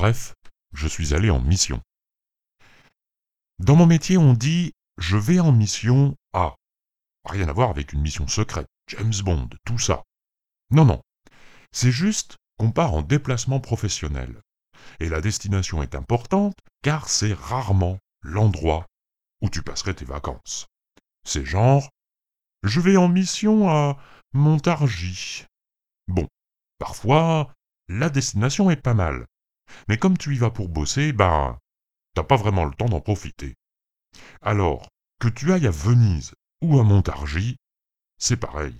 Bref, je suis allé en mission. Dans mon métier, on dit « je vais en mission à ». Rien à voir avec une mission secrète, James Bond, tout ça. Non, non. C'est juste qu'on part en déplacement professionnel. Et la destination est importante car c'est rarement l'endroit où tu passerais tes vacances. C'est genre « je vais en mission à Montargis ». Bon, parfois, la destination est pas mal. Mais comme tu y vas pour bosser, t'as pas vraiment le temps d'en profiter. Alors, que tu ailles à Venise ou à Montargis, c'est pareil.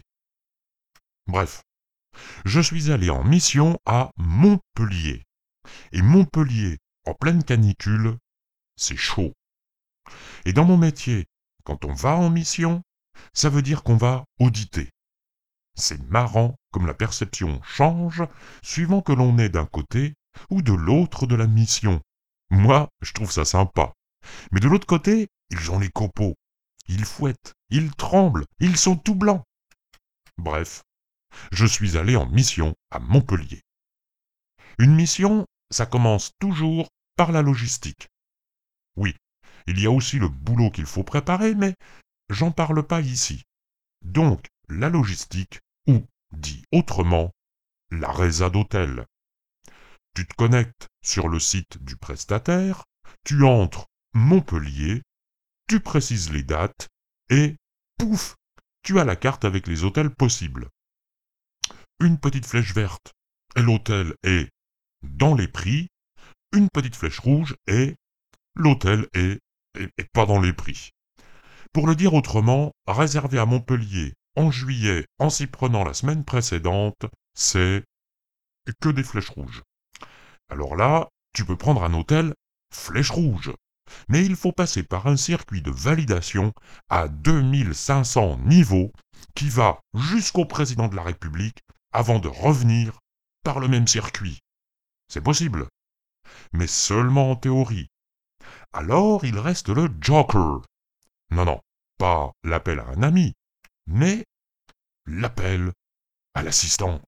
Bref, je suis allé en mission à Montpellier. Et Montpellier, en pleine canicule, c'est chaud. Et dans mon métier, quand on va en mission, ça veut dire qu'on va auditer. C'est marrant comme la perception change suivant que l'on est d'un côté ou de l'autre de la mission. Moi, je trouve ça sympa. Mais de l'autre côté, ils ont les copeaux. Ils fouettent, ils tremblent, ils sont tout blancs. Bref, je suis allé en mission à Montpellier. Une mission, ça commence toujours par la logistique. Oui, il y a aussi le boulot qu'il faut préparer, mais j'en parle pas ici. Donc, la logistique, ou, dit autrement, la résa d'hôtel. Tu te connectes sur le site du prestataire, tu entres Montpellier, tu précises les dates, et pouf, tu as la carte avec les hôtels possibles. Une petite flèche verte, et l'hôtel est dans les prix, une petite flèche rouge, et l'hôtel est pas dans les prix. Pour le dire autrement, réserver à Montpellier en juillet en s'y prenant la semaine précédente, c'est que des flèches rouges. Alors là, tu peux prendre un hôtel flèche rouge. Mais il faut passer par un circuit de validation à 2500 niveaux qui va jusqu'au président de la République avant de revenir par le même circuit. C'est possible, mais seulement en théorie. Alors il reste le Joker. Non, pas l'appel à un ami, mais l'appel à l'assistante.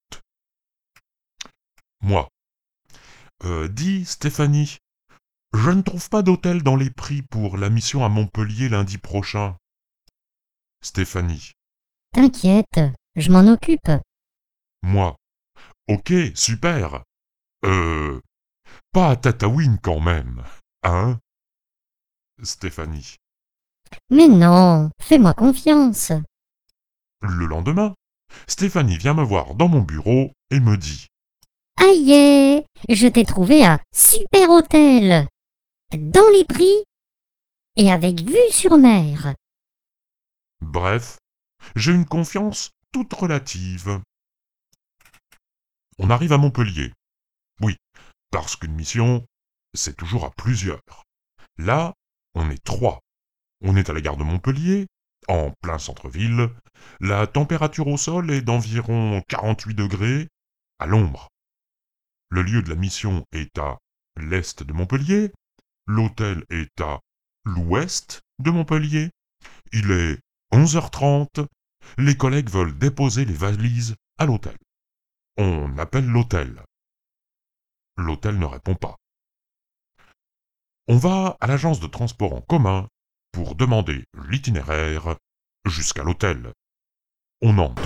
Moi. Dis, Stéphanie, je ne trouve pas d'hôtel dans les prix pour la mission à Montpellier lundi prochain. Stéphanie. T'inquiète, je m'en occupe. Moi. Ok, super. Pas à Tataouine quand même, hein? Stéphanie. Mais non, fais-moi confiance. Le lendemain, Stéphanie vient me voir dans mon bureau et me dit « Aïe, je t'ai trouvé un super hôtel. Dans les prix et avec vue sur mer. » Bref, j'ai une confiance toute relative. On arrive à Montpellier. Oui, parce qu'une mission, c'est toujours à plusieurs. Là, on est 3. On est à la gare de Montpellier, en plein centre-ville. La température au sol est d'environ 48 degrés, à l'ombre. Le lieu de la mission est à l'est de Montpellier. L'hôtel est à l'ouest de Montpellier. Il est 11h30. Les collègues veulent déposer les valises à l'hôtel. On appelle l'hôtel. L'hôtel ne répond pas. On va à l'agence de transport en commun pour demander l'itinéraire jusqu'à l'hôtel. On entre.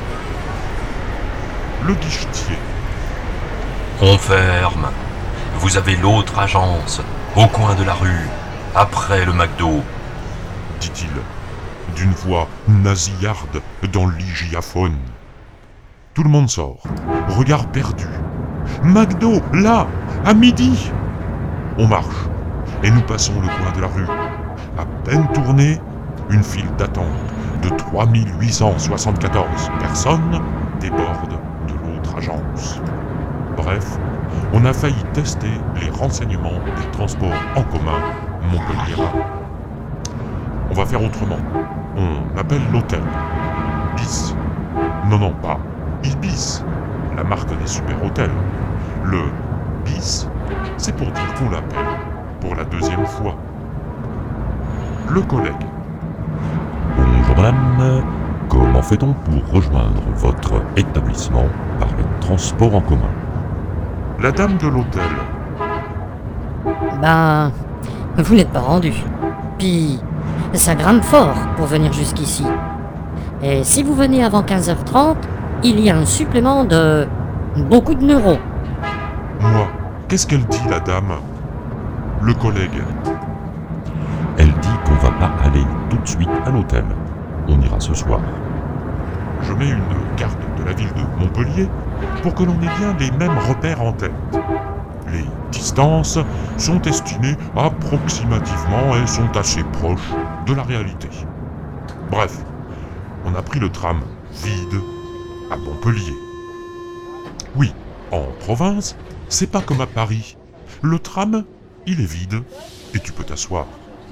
Le guichetier. On ferme. Vous avez l'autre agence, au coin de la rue, après le McDo, dit-il, d'une voix nasillarde dans l'hygiaphone. Tout le monde sort, regard perdu. McDo, là, à midi. On marche, et nous passons le coin de la rue. À peine tournée, une file d'attente de 3874 personnes déborde de l'autre agence. Bref, on a failli tester les renseignements des transports en commun Montpellier. On va faire autrement. On appelle l'hôtel. BIS. Non, pas Ibis, la marque des super hôtels. Le BIS, c'est pour dire qu'on l'appelle pour la deuxième fois. Le collègue. Bonjour madame, comment fait-on pour rejoindre votre établissement par les transports en commun? La dame de l'hôtel. Ben, vous n'êtes pas rendu. Puis, ça grimpe fort pour venir jusqu'ici. Et si vous venez avant 15h30, il y a un supplément de beaucoup de neuros. Moi, qu'est-ce qu'elle dit, la dame? Le collègue. Elle dit qu'on va pas aller tout de suite à l'hôtel. On ira ce soir. Je mets une carte de la ville de Montpellier pour que l'on ait bien les mêmes repères en tête. Les distances sont estimées approximativement et sont assez proches de la réalité. Bref, on a pris le tram vide à Montpellier. Oui, en province, c'est pas comme à Paris. Le tram, il est vide et tu peux t'asseoir.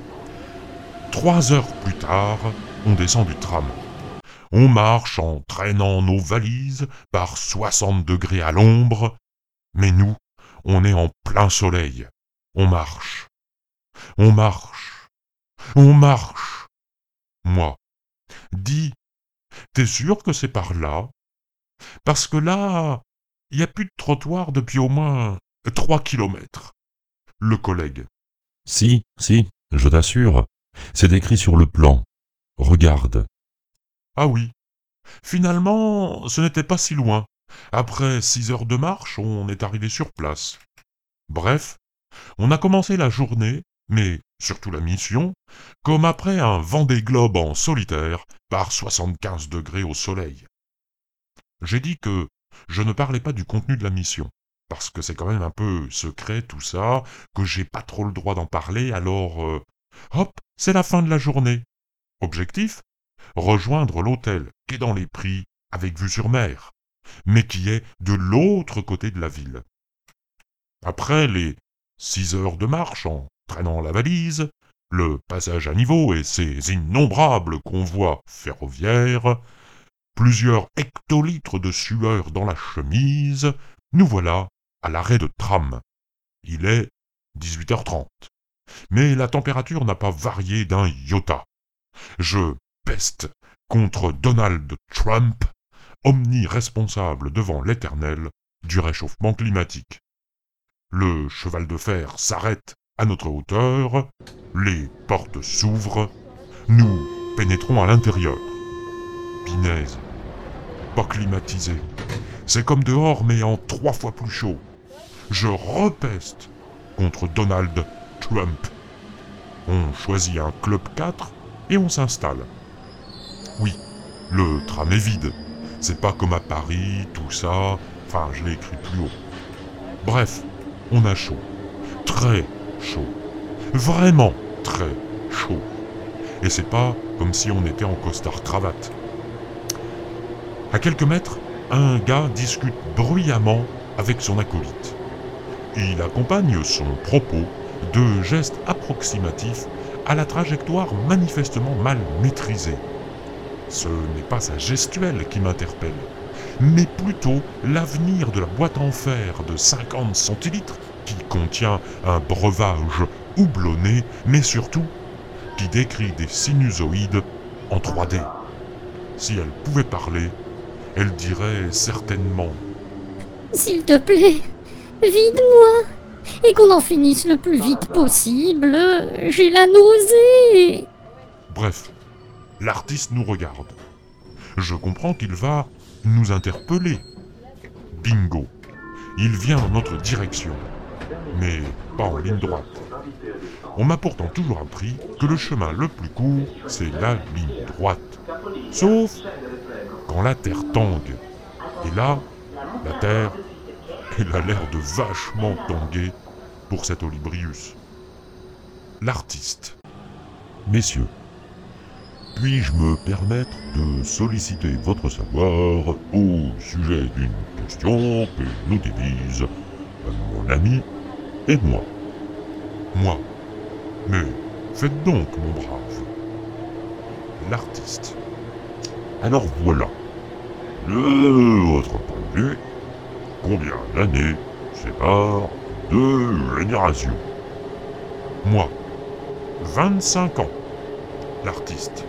3 heures plus tard, on descend du tram. On marche en traînant nos valises par 60 degrés à l'ombre, mais nous, on est en plein soleil. On marche. On marche. On marche. Moi, dis, t'es sûr que c'est par là? Parce que là, il n'y a plus de trottoir depuis au moins 3 kilomètres. Le collègue. Si, je t'assure. C'est écrit sur le plan. Regarde. Ah oui. Finalement, ce n'était pas si loin. Après 6 heures de marche, on est arrivé sur place. Bref, on a commencé la journée, mais surtout la mission, comme après un Vendée Globe en solitaire par 75 degrés au soleil. J'ai dit que je ne parlais pas du contenu de la mission, parce que c'est quand même un peu secret tout ça, que j'ai pas trop le droit d'en parler, alors hop, c'est la fin de la journée. Objectif? Rejoindre l'hôtel qui est dans les Prix avec vue sur mer, mais qui est de l'autre côté de la ville. Après les 6 heures de marche en traînant la valise, le passage à niveau et ses innombrables convois ferroviaires, plusieurs hectolitres de sueur dans la chemise, nous voilà à l'arrêt de tram. Il est 18h30. Mais la température n'a pas varié d'un iota. Je peste contre Donald Trump, omni-responsable devant l'éternel du réchauffement climatique. Le cheval de fer s'arrête à notre hauteur, les portes s'ouvrent, nous pénétrons à l'intérieur. Pinaise, pas climatisé. C'est comme dehors mais en 3 fois plus chaud. Je repeste contre Donald Trump. On choisit un club 4 et on s'installe. Oui, le tram est vide. C'est pas comme à Paris, tout ça. Enfin, je l'ai écrit plus haut. Bref, on a chaud. Très chaud. Vraiment très chaud. Et c'est pas comme si on était en costard-cravate. À quelques mètres, un gars discute bruyamment avec son acolyte. Il accompagne son propos de gestes approximatifs à la trajectoire manifestement mal maîtrisée. Ce n'est pas sa gestuelle qui m'interpelle, mais plutôt l'avenir de la boîte en fer de 50 centilitres qui contient un breuvage houblonné, mais surtout qui décrit des sinusoïdes en 3D. Si elle pouvait parler, elle dirait certainement « S'il te plaît, vide-moi, et qu'on en finisse le plus vite possible, j'ai la nausée !» Bref, l'artiste nous regarde. Je comprends qu'il va nous interpeller. Bingo. Il vient dans notre direction, mais pas en ligne droite. On m'a pourtant toujours appris que le chemin le plus court, c'est la ligne droite. Sauf quand la Terre tangue. Et là, la Terre, elle a l'air de vachement tanguer pour cet Olybrius. L'artiste. Messieurs, puis-je me permettre de solliciter votre savoir au sujet d'une question que nous divise mon ami et moi? Moi. Mais faites donc, mon brave. L'artiste. Alors voilà. De votre point de vue, combien d'années séparent 2 générations? Moi. 25 ans. L'artiste.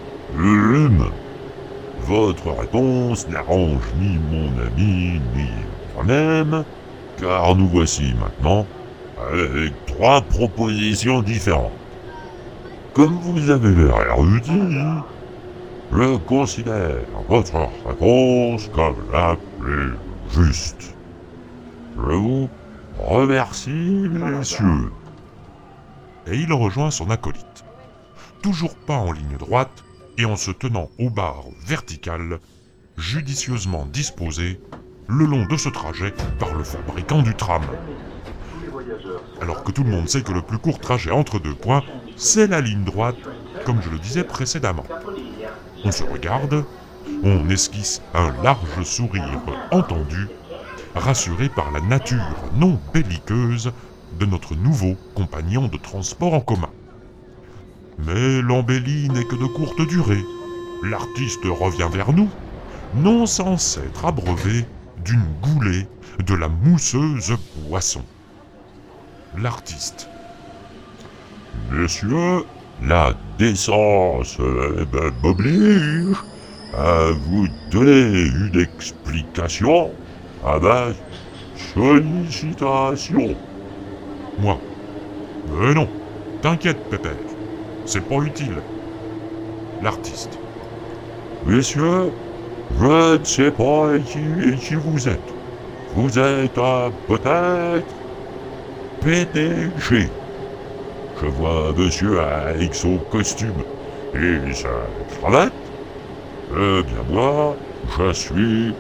Votre réponse n'arrange ni mon ami ni moi-même, car nous voici maintenant avec 3 propositions différentes. Comme vous avez l'air érudit, je considère votre réponse comme la plus juste. Je vous remercie, messieurs. Et il rejoint son acolyte. Toujours pas en ligne droite et en se tenant aux barres verticales, judicieusement disposées le long de ce trajet par le fabricant du tram. Alors que tout le monde sait que le plus court trajet entre 2 points, c'est la ligne droite, comme je le disais précédemment. On se regarde, on esquisse un large sourire entendu, rassuré par la nature non belliqueuse de notre nouveau compagnon de transport en commun. Mais l'embellie n'est que de courte durée. L'artiste revient vers nous, non sans s'être abreuvé d'une goulée de la mousseuse boisson. L'artiste. Messieurs, la décence m'oblige à vous donner une explication à ma sollicitation. Moi. Mais non, t'inquiète, Pépère. C'est pas utile. L'artiste. Messieurs, je ne sais pas qui vous êtes. Vous êtes peut-être PDG. Je vois monsieur avec son costume et sa cravate. Eh bien moi, je suis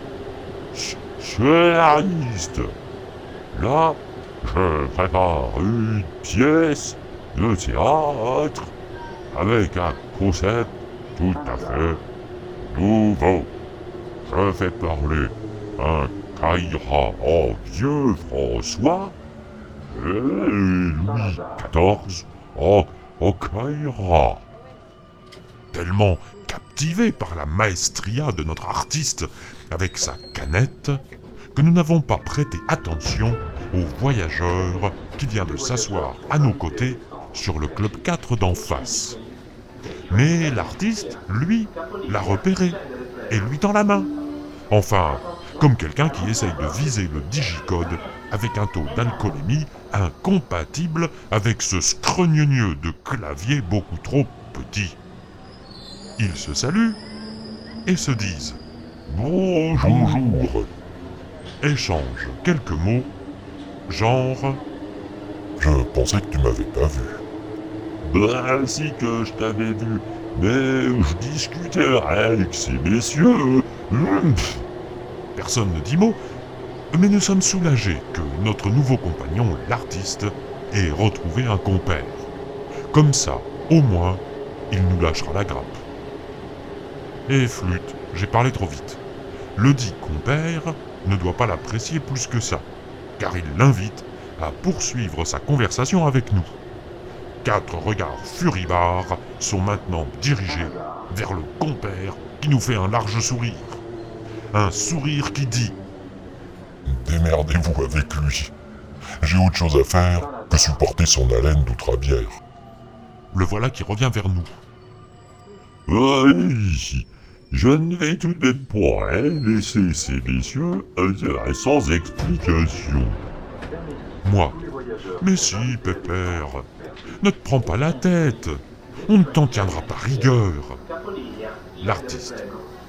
scénariste. Là, je prépare une pièce de théâtre avec un concept tout à fait nouveau. Je fais parler un caïra en vieux François et Louis XIV en caïra. Tellement captivé par la maestria de notre artiste avec sa canette, que nous n'avons pas prêté attention au voyageur qui vient de s'asseoir à nos côtés sur le club 4 d'en face. Mais l'artiste, lui, l'a repéré et lui tend la main. Enfin, comme quelqu'un qui essaye de viser le digicode avec un taux d'alcoolémie incompatible avec ce scrogneux de clavier beaucoup trop petit. Ils se saluent et se disent « Bonjour. échangent quelques mots, genre Je pensais que tu m'avais pas vu. Bah si que je t'avais vu, mais je discutais avec ces messieurs. Personne ne dit mot, mais nous sommes soulagés que notre nouveau compagnon, l'artiste, ait retrouvé un compère. Comme ça, au moins, il nous lâchera la grappe. Et flûte, j'ai parlé trop vite. Le dit compère ne doit pas l'apprécier plus que ça, car il l'invite à poursuivre sa conversation avec nous. 4 regards furibards sont maintenant dirigés vers le compère qui nous fait un large sourire. Un sourire qui dit « Démerdez-vous avec lui. J'ai autre chose à faire que supporter son haleine d'outrabière. » Le voilà qui revient vers nous. « Oui, je ne vais tout de même pas laisser ces messieurs sans explication. » Moi. Mais si, Pépère. Ne te prends pas la tête. On ne t'en tiendra pas rigueur. L'artiste.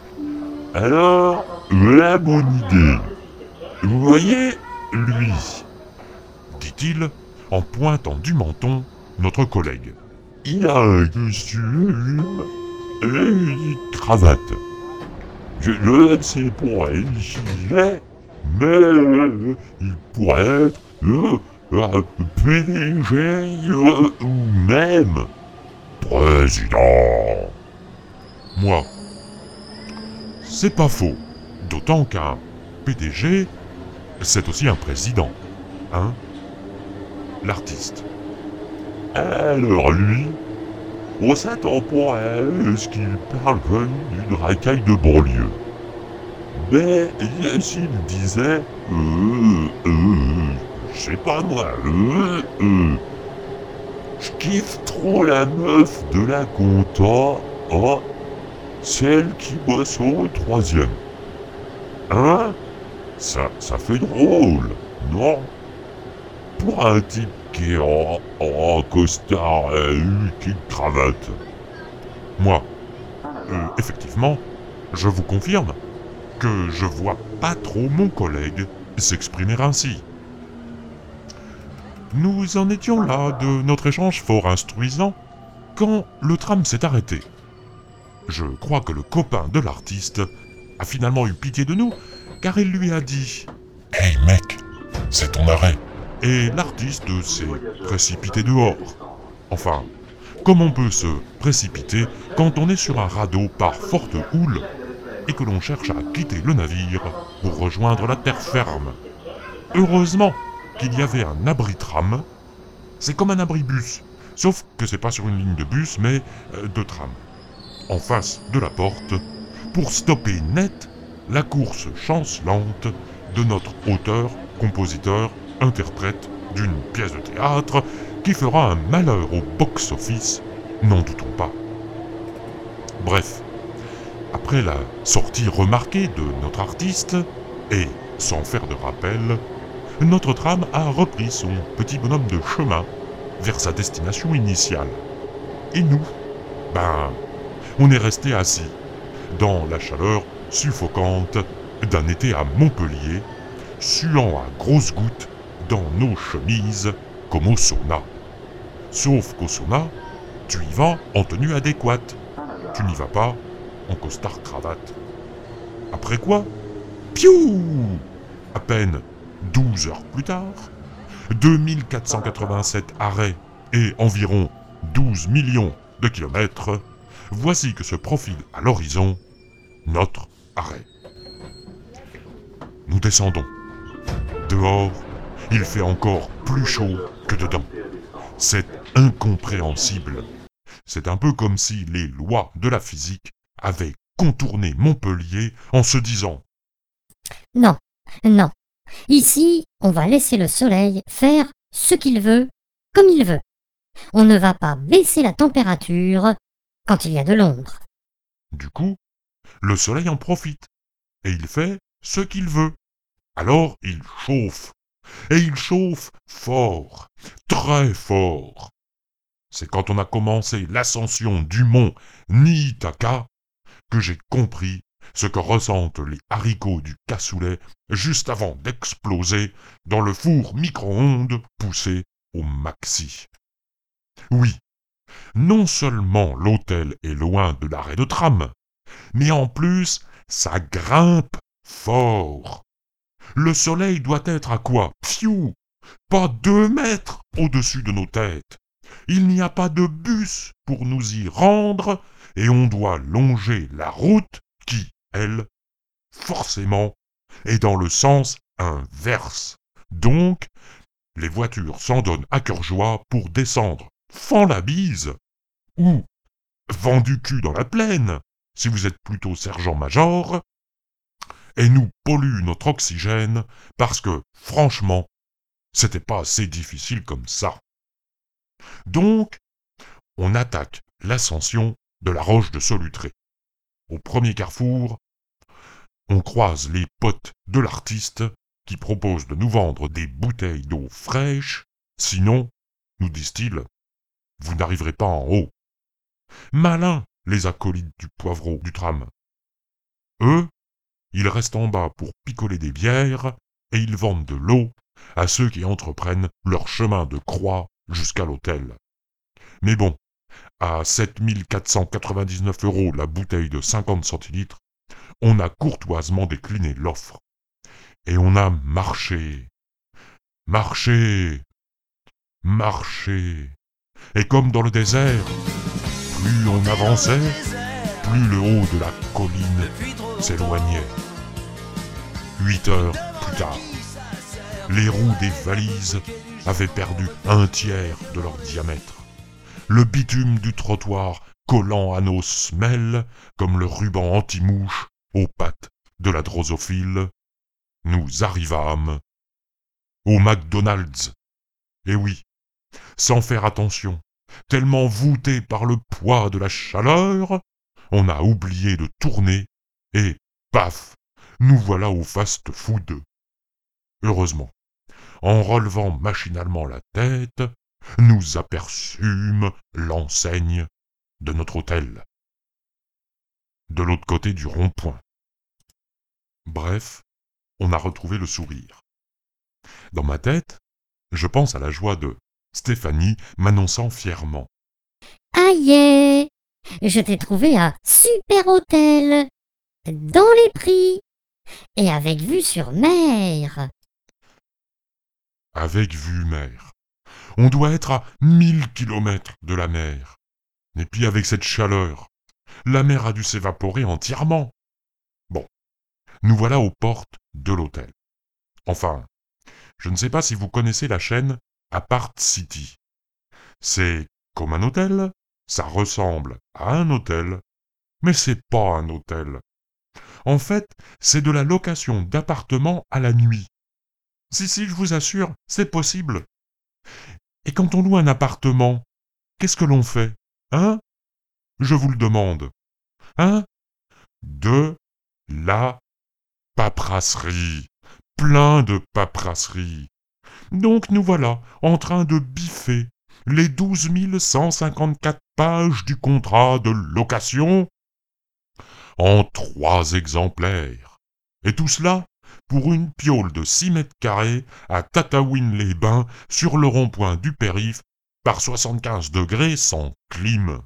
Alors, la bonne idée. Vous voyez, lui, Dit-il en pointant du menton notre collègue. il a un costume et une cravate. Je ne sais pas qui il est, mais il pourrait être PDG ou même président. Moi. C'est pas faux. D'autant qu'un PDG, c'est aussi un président. Hein? L'artiste. Alors lui, on s'attend pas à ce qu'il parle comme d'une racaille de banlieue. Mais s'il disait, je sais pas moi, je kiffe trop la meuf de la compta, celle qui bosse au 3e. Hein? Ça fait drôle, non? Pour un type qui est en costard, une cravate. Moi, effectivement, je vous confirme que je vois pas trop mon collègue s'exprimer ainsi. Nous en étions là de notre échange fort instruisant quand le tram s'est arrêté. Je crois que le copain de l'artiste a finalement eu pitié de nous, car il lui a dit « Hey mec, c'est ton arrêt. » Et l'artiste s'est précipité dehors. Enfin, comme on peut se précipiter quand on est sur un radeau par forte houle et que l'on cherche à quitter le navire pour rejoindre la terre ferme. Heureusement qu'il y avait un abri-tram. C'est comme un abri-bus, sauf que c'est pas sur une ligne de bus, mais de tram. En face de la porte, pour stopper net la course chancelante de notre auteur, compositeur, interprète d'une pièce de théâtre qui fera un malheur au box-office, n'en doutons pas. Bref, après la sortie remarquée de notre artiste, et sans faire de rappel, notre tram a repris son petit bonhomme de chemin vers sa destination initiale. Et nous, on est resté assis, dans la chaleur suffocante d'un été à Montpellier, suant à grosses gouttes dans nos chemises comme au sauna. Sauf qu'au sauna, tu y vas en tenue adéquate. Tu n'y vas pas en costard-cravate. Après quoi, piou! À peine 12 heures plus tard, 2487 arrêts et environ 12 millions de kilomètres, voici que se profile à l'horizon notre arrêt. Nous descendons. Dehors, il fait encore plus chaud que dedans. C'est incompréhensible. C'est un peu comme si les lois de la physique avaient contourné Montpellier en se disant « Non, non. Ici, on va laisser le soleil faire ce qu'il veut, comme il veut. On ne va pas baisser la température quand il y a de l'ombre. » Du coup, le soleil en profite, et il fait ce qu'il veut. Alors il chauffe, et il chauffe fort, très fort. C'est quand on a commencé l'ascension du mont Niitaka que j'ai compris ce que ressentent les haricots du cassoulet juste avant d'exploser dans le four micro-ondes poussé au maxi. Oui, non seulement l'hôtel est loin de l'arrêt de tram, mais en plus, ça grimpe fort. Le soleil doit être à quoi? Pfiou! Pas 2 mètres au-dessus de nos têtes. Il n'y a pas de bus pour nous y rendre et on doit longer la route qui, elle, forcément, est dans le sens inverse. Donc, les voitures s'en donnent à cœur joie pour descendre fend la bise ou vent du cul dans la plaine, si vous êtes plutôt sergent-major, et nous polluent notre oxygène parce que, franchement, c'était pas assez difficile comme ça. Donc, on attaque l'ascension de la roche de Solutré. Au premier carrefour, on croise les potes de l'artiste qui proposent de nous vendre des bouteilles d'eau fraîche, sinon, nous disent-ils, vous n'arriverez pas en haut. Malins, les acolytes du poivreau du tram. Eux, ils restent en bas pour picoler des bières et ils vendent de l'eau à ceux qui entreprennent leur chemin de croix jusqu'à l'hôtel. Mais bon, à 7499 € la bouteille de 50 centilitres, on a courtoisement décliné l'offre. Et on a marché. Marché. Marché. Et comme dans le désert, plus on avançait, plus le haut de la colline s'éloignait. 8 heures plus tard, les roues des valises avaient perdu 1/3 de leur diamètre. Le bitume du trottoir collant à nos semelles comme le ruban anti-mouche aux pattes de la drosophile, nous arrivâmes au McDonald's. Et oui, sans faire attention, tellement voûté par le poids de la chaleur, on a oublié de tourner et, paf, nous voilà au fast-food. Heureusement, En relevant machinalement la tête, nous aperçûmes l'enseigne de notre hôtel, de l'autre côté du rond-point. Bref, on a retrouvé le sourire. Dans ma tête, je pense à la joie de Stéphanie m'annonçant fièrement. Aïe, je t'ai trouvé un super hôtel, dans les prix, et avec vue sur mer. Avec vue mer. On doit être à 1000 kilomètres de la mer. Et puis avec cette chaleur, la mer a dû s'évaporer entièrement. Bon, nous voilà aux portes de l'hôtel. Enfin, je ne sais pas si vous connaissez la chaîne Apart City. C'est comme un hôtel, ça ressemble à un hôtel, mais c'est pas un hôtel. En fait, c'est de la location d'appartements à la nuit. Si, je vous assure, c'est possible. Et quand on loue un appartement, qu'est-ce que l'on fait, hein? Je vous le demande. Hein? De la paperasserie. Plein de paperasserie. Donc nous voilà en train de biffer les 12 154 pages du contrat de location en 3 exemplaires. Et tout cela pour une piole de 6 mètres carrés à Tataouine-les-Bains sur le rond-point du périph' par 75 degrés sans clim.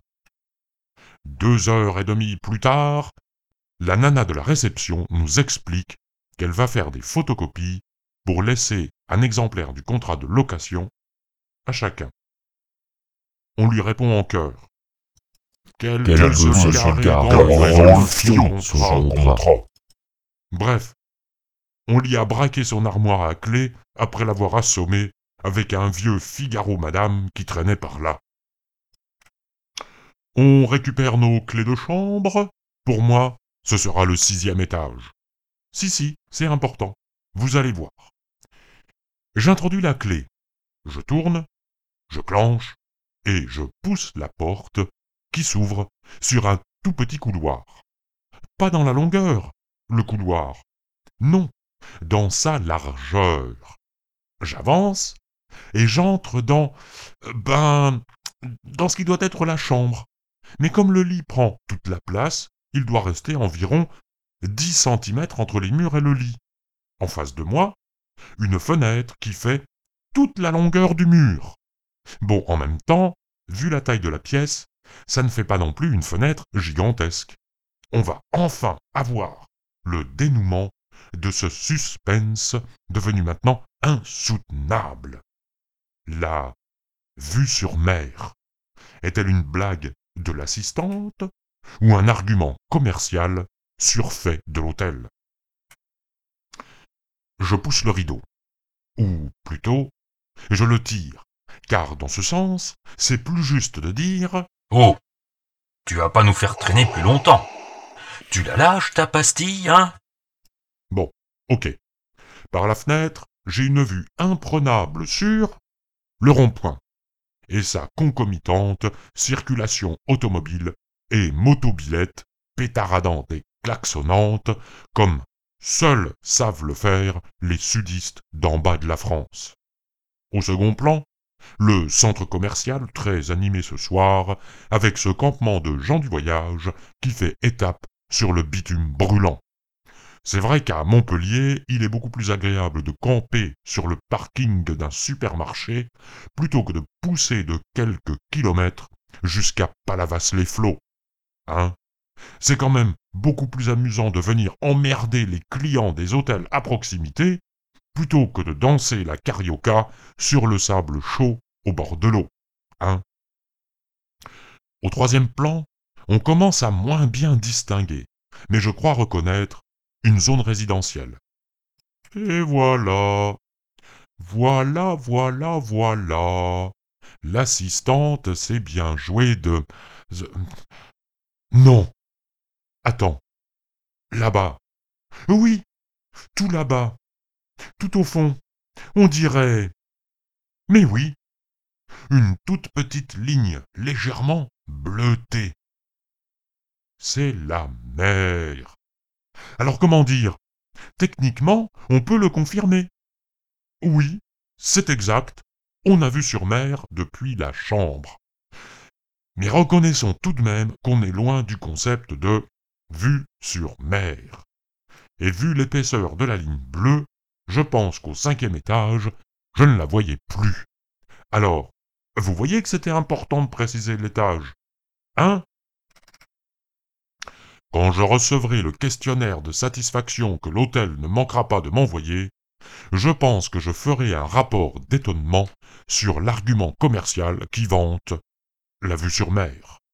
2h30 plus tard, la nana de la réception nous explique qu'elle va faire des photocopies pour laisser un exemplaire du contrat de location à chacun. On lui répond en chœur. Qu'elle Qu'elle veut veut se se garer garer dans dans le fion son contrat. Bref, on lui a braqué son armoire à clés après l'avoir assommé avec un vieux Figaro Madame qui traînait par là. On récupère nos clés de chambre. Pour moi, ce sera le 6e étage. Si, c'est important. Vous allez voir. J'introduis la clé. Je tourne, je clenche, et je pousse la porte qui s'ouvre sur un tout petit couloir. Pas dans la longueur, le couloir. Non, dans sa largeur. J'avance et j'entre dans ce qui doit être la chambre. Mais comme le lit prend toute la place, il doit rester environ 10 centimètres entre les murs et le lit. En face de moi, une fenêtre qui fait toute la longueur du mur. Bon, en même temps, vu la taille de la pièce, ça ne fait pas non plus une fenêtre gigantesque. On va enfin avoir le dénouement de ce suspense devenu maintenant insoutenable. La vue sur mer est-elle une blague de l'assistante ou un argument commercial surfait de l'hôtel? Je pousse le rideau, ou plutôt, je le tire, car dans ce sens, c'est plus juste de dire « Oh, tu vas pas nous faire traîner plus longtemps. Tu la lâches, ta pastille, hein ?» Bon, ok. Par la fenêtre, j'ai une vue imprenable sur le rond-point et sa concomitante circulation automobile et motobilette pétaradante et klaxonnante comme seuls savent le faire les sudistes d'en bas de la France. Au second plan, le centre commercial très animé ce soir avec ce campement de gens du voyage qui fait étape sur le bitume brûlant. C'est vrai qu'à Montpellier, il est beaucoup plus agréable de camper sur le parking d'un supermarché plutôt que de pousser de quelques kilomètres jusqu'à Palavas-les-Flots. Hein? C'est quand même beaucoup plus amusant de venir emmerder les clients des hôtels à proximité plutôt que de danser la carioca sur le sable chaud au bord de l'eau. Hein? Au 3e plan, on commence à moins bien distinguer, mais je crois reconnaître une zone résidentielle. Et voilà. Voilà. L'assistante s'est bien jouée de... Non. Attends. Là-bas. Oui, tout là-bas. Tout au fond. On dirait... Mais oui. Une toute petite ligne légèrement bleutée. C'est la mer. Alors comment dire? Techniquement, on peut le confirmer. Oui, c'est exact, on a vue sur mer depuis la chambre. Mais reconnaissons tout de même qu'on est loin du concept de vue sur mer. Et vu l'épaisseur de la ligne bleue, je pense qu'au 5e étage, je ne la voyais plus. Alors, vous voyez que c'était important de préciser l'étage, hein? Quand je recevrai le questionnaire de satisfaction que l'hôtel ne manquera pas de m'envoyer, je pense que je ferai un rapport d'étonnement sur l'argument commercial qui vante la vue sur mer.